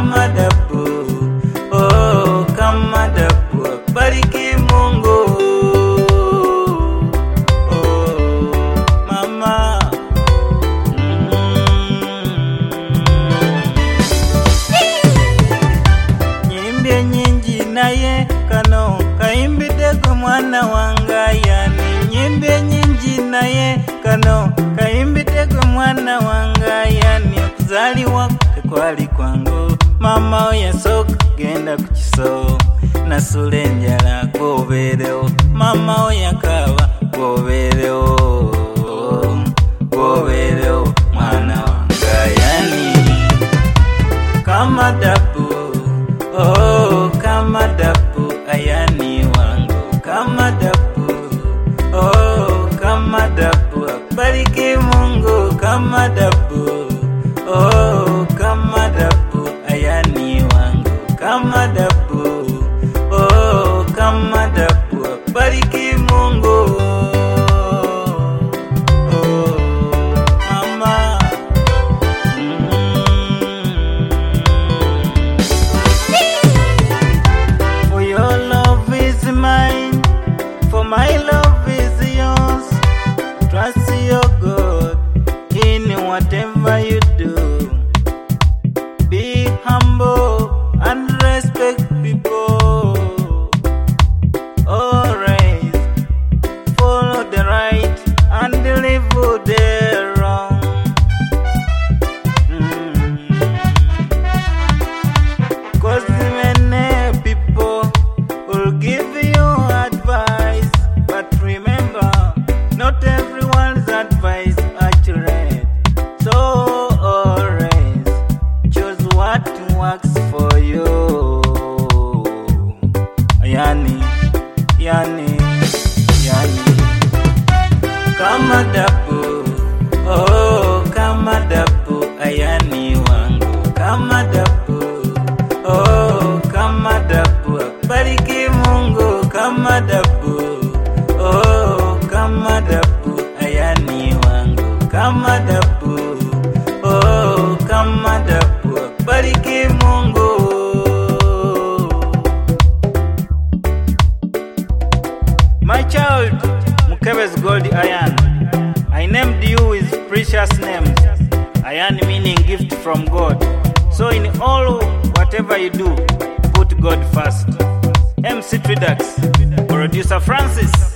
kama dabu, oh kama dabu, bariki Mungu. Oh mama, nyimbye nyingi naye kano kaimbide kwa mwana wanga yani. Nyimbye nyingi naye kano kaimbide kwa mwana wanga yani. Kuzaliwa kwali kwangu mama oyasoka genda kukiso nasule njala goberewo mama oyakaba goberewo mwana wanga yani. Kama dabu, oh kama dabu ayani wangu, kama dabu, oh kama dabu, bariki Mungu. Kama dabu, oh kama dabu ayani wangu, kama dabu, oh kama dabu, bariki Mungu. Oh mama, for your love is mine, for my love is yours. Trust your God in whatever you do. Be humble and respect people. Always follow the right and leave the wrong. Cause many people will give you advice, but remember, not everyone's advice accurate. So always choose what works for you. Yani, yani, yani. Kama dabu, oh kama dabu ayani wangu, kama dabu, oh kama dabu, bariki Mungu. Kama dabu, oh kama dabu ayani wangu, kama dabu, oh kama dabu, bariki Mungu. My child, Mukebe's gold iron, I named you with precious names. Iron meaning gift from God. So in all whatever you do, put God first. MC Tridax, producer Francis.